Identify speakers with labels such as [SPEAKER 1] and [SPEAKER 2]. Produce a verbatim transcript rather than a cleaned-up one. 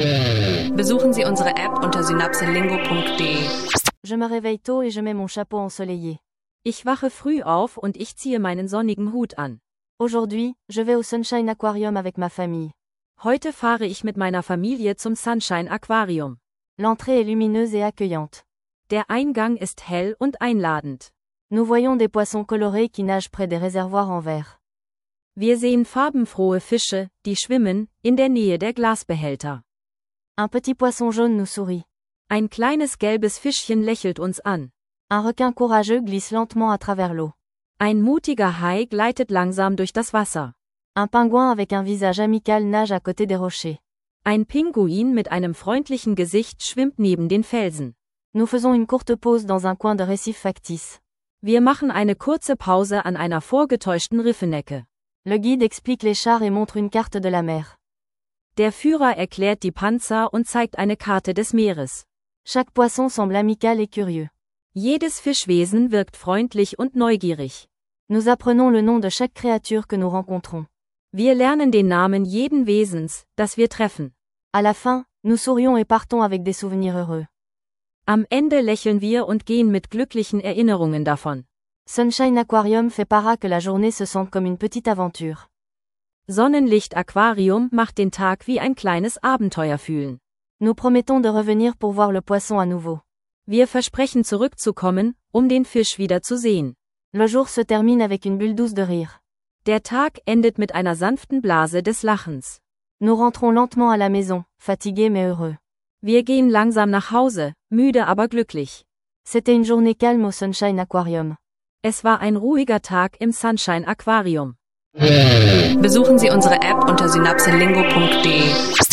[SPEAKER 1] Besuchen Sie unsere App unter synapselingo punkt de.
[SPEAKER 2] Je me réveille tôt et je mets mon chapeau ensoleillé.
[SPEAKER 3] Ich wache früh auf und ich ziehe meinen sonnigen Hut an.
[SPEAKER 2] Aujourd'hui, je vais au Sunshine Aquarium avec ma famille.
[SPEAKER 3] Heute fahre ich mit meiner Familie zum Sunshine Aquarium.
[SPEAKER 2] L'entrée est lumineuse et accueillante.
[SPEAKER 3] Der Eingang ist hell und einladend.
[SPEAKER 2] Nous voyons des poissons colorés qui nagent près des réservoirs en verre.
[SPEAKER 3] Wir sehen farbenfrohe Fische, die schwimmen, in der Nähe der Glasbehälter.
[SPEAKER 2] Un petit poisson jaune nous sourit.
[SPEAKER 3] Ein kleines gelbes Fischchen lächelt uns an.
[SPEAKER 2] Un requin courageux glisse lentement à travers l'eau.
[SPEAKER 3] Ein mutiger Hai gleitet langsam durch das Wasser.
[SPEAKER 2] Un pingouin avec un visage amical nage à côté des rochers.
[SPEAKER 3] Ein Pinguin mit einem freundlichen Gesicht schwimmt neben den Felsen.
[SPEAKER 2] Nous faisons une courte pause dans un coin de récif factice.
[SPEAKER 3] Wir machen eine kurze Pause an einer vorgetäuschten Riffenecke.
[SPEAKER 2] Le guide explique les chars et montre une carte de la mer.
[SPEAKER 3] Der Führer erklärt die Panzer und zeigt eine Karte des Meeres.
[SPEAKER 2] Chaque poisson semble amical et curieux.
[SPEAKER 3] Jedes Fischwesen wirkt freundlich und neugierig.
[SPEAKER 2] Nous apprenons le nom de chaque créature que nous rencontrons.
[SPEAKER 3] Wir lernen den Namen jeden Wesens, das wir treffen.
[SPEAKER 2] À la fin, nous sourions et partons avec des souvenirs heureux.
[SPEAKER 3] Am Ende lächeln wir und gehen mit glücklichen Erinnerungen davon.
[SPEAKER 2] Sunshine Aquarium fait para que la journée se sente comme une petite aventure.
[SPEAKER 3] Sonnenlicht Aquarium macht den Tag wie ein kleines Abenteuer fühlen.
[SPEAKER 2] Nous promettons de revenir pour voir le poisson à nouveau.
[SPEAKER 3] Wir versprechen zurückzukommen, um den Fisch wieder zu sehen.
[SPEAKER 2] Le jour se termine avec une bulle douce de rire.
[SPEAKER 3] Der Tag endet mit einer sanften Blase des Lachens.
[SPEAKER 2] Nous rentrons lentement à la maison, fatigués mais heureux.
[SPEAKER 3] Wir gehen langsam nach Hause, müde aber glücklich.
[SPEAKER 2] C'était une journée calme au Sunshine Aquarium.
[SPEAKER 3] Es war ein ruhiger Tag im Sunshine Aquarium.
[SPEAKER 1] Besuchen Sie unsere App unter synapselingo punkt de.